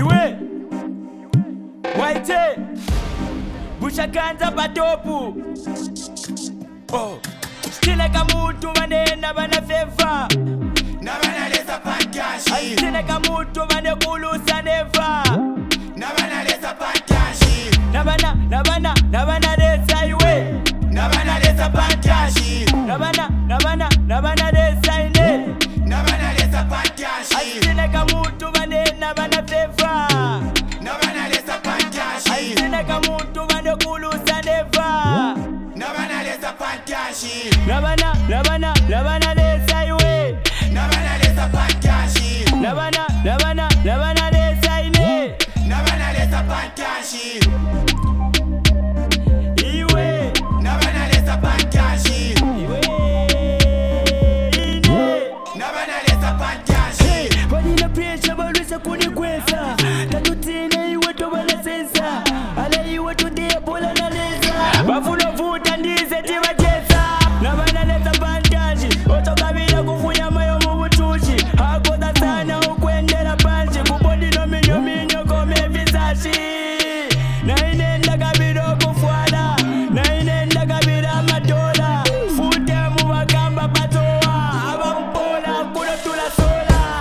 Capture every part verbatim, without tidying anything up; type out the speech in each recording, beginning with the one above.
Iwe Waite Bushakanza patopu Oh Stile kamutu manena bana fefa Nabana lesa pankashi Stile kamutu mane kulusa neva Nabana lesa pankashi Nabana, nabana, nabana lesa iwe Nabana lesa pankashi Nabana, nabana, nabana lesa ine Nabana lesa pankashi Stile kamutu manena bana fefa Nabana lesa pankashi Stile kamutu mane kulusa neva Nabana lesa pankashi Nabana, nabana, nabana lesa iwe Nabana lesa pankashi Nabana, nabana, nabana lesa ine Nabana lesa pankashi Iwe Nabana lesa pankashi Iwe ine Nabana lesa pankashi Vanina pressure balwisa kunikwesa Tatutine iwe tobala sensa Ala iwe tudebola na leza Bafulo vuta ndize tiwachesa Nabana lesa pankashi Otokabila kufunya mayo mubutushi Hakoda sana ukwendela panchi Kubondino minyo minyo kome visashi Na inenda kabilo kufuala Na inenda kabila madola Fute muwakamba patoa Abampola kuno tula sola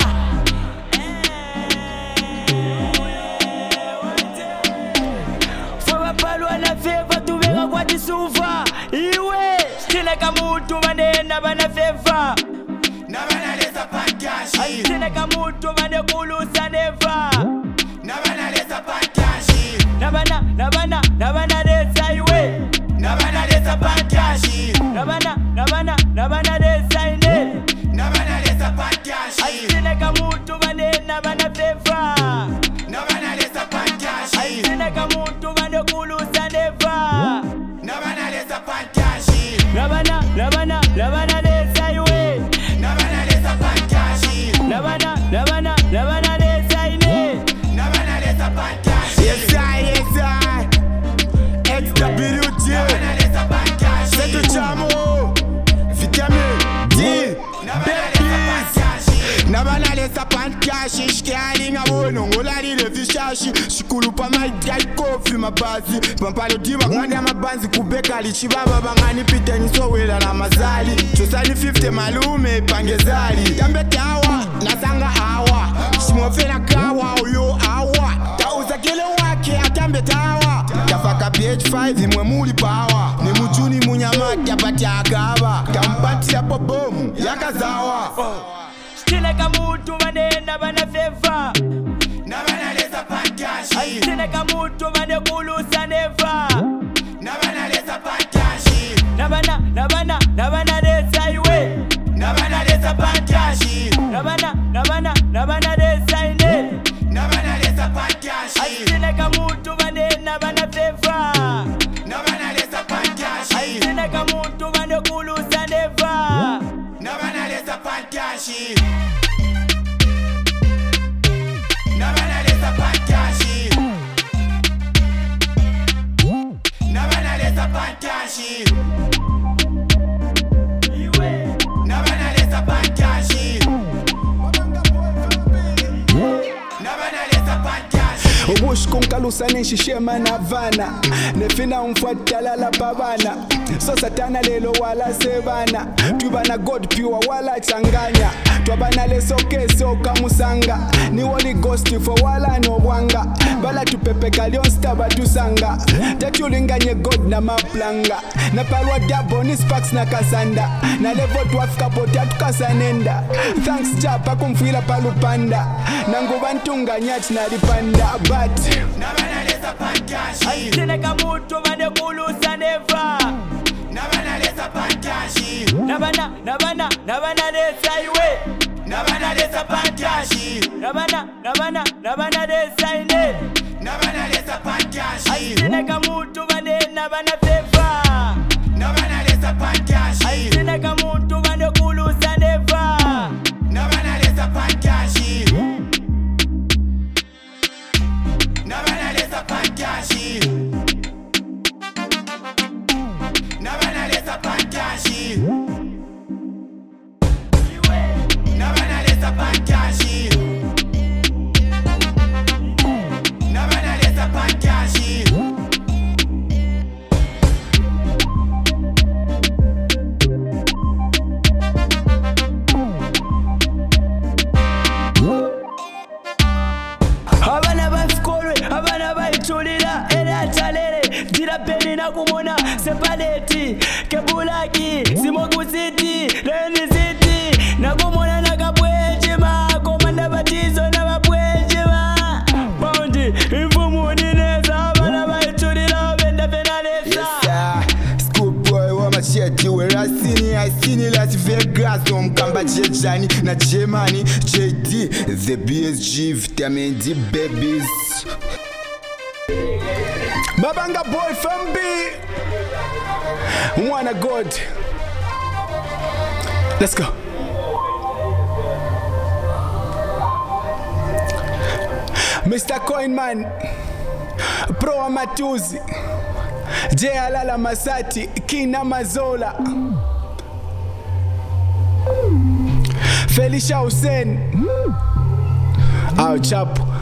Faba palwa na feva tuveka kwa tisufa Iwe Stile kamutu manena bana feva Nabana lesa pankashi Stile kamutu mane kulusa neva Nabana lesa pankashi Nabana, nabana, nabana lesa iwe Nabana lesa pankashi Nabana, nabana, nabana lesa ine Nabana lesa pankashi Stile kamutu manena bana feva Nabana lesa pankashi Stile kamutu mane kulusa neva Nabana lesa pankashi Nabana, nabana, nabana lesa iwe Nabana lesa pankashi Nabana, nabana, nabana lesa ine Nabana lesa pankashi Yes I, yes I X W T Nabana lesa pankashi C'est le chamo Vitamine D Nabana lesa pankashi Nabana lesa pankashi Shkiali nga wono ngolari le vishashi Shikulu pa my dry coffee mabazi Pampalo diwa ngani ya mabanzi kubeka lichibaba bangani pita nisowela na mazali Chosani fifty malume pangezali Tambe tawa nasanga awa Simofela kawa uyo awa Tauza kele wake atambe tawa Tafaka P H five imwe muli power Ni mujuni munyamati yapati akaba Kampati ya pobomu yakazawa Stile kamutu manena bana feva Nabana lesa pankashi Stile kamutu mane kulusa neva Nabana lesa pankashi Nabana, nabana, nabana lesa iwe Nabana lesa pankashi Nabana, nabana, nabana lesa ine Nabana lesa pankashi Stile kamutu manena bana feva Nabana lesa pankashi Stile kamutu mane kulusa neva Nabana lesa pankashi Nabana lesa pankashi Nabana lesa pankashi Iwe Nabana lesa pankashi Nabana lesa pankashi Ubush kunkalusa neshishema na vana Nefina umfuatala la pabana So satana lelo wala sebana Tubana God pure wala changanya Twabana leso keso kamusanga Ni Holy Ghost for wala no wanga Bala tupepe kalion staba tusanga Tatulinganye God na maplanga Na palwa dabo ni sparks na kasanda Na levo tuafika pota tukasanenda Thanks japa kumfila palupanda Nangu bantunga nyati na lipanda But Nabana lesa pankashi Stile kamutu mane kulusa neva Nabana lesa pankashi Nabana, nabana, nabana lesa iwe Nabana lesa pankashi Nabana, nabana, nabana lesa ine Nabana lesa pankashi Stile kamutu manena bana feva Nabana lesa pankashi Stile kamutu mane kulusa neva Nabana lesa pankashi Nabana lesa pankashi Nabana lesa pankashi Nabana lesa pankashi chulira era chalere jira peni na kumona sepaleti kebulaki simogusiti reni city na kumona na kabwejima komanda batizo na babwejima bondi imfumu nineza bana baichulira benda penalesa Schoolboy wa macheti we rasini asini Las Vegas omkamba jejani na Germany J D the B S G vitamin D babies Mabanga boy from B Mwana God. Let's go. Mister Coinman Pro Amatuzi J Alala Masati Kina Mazola Felicia Hussein Au chapo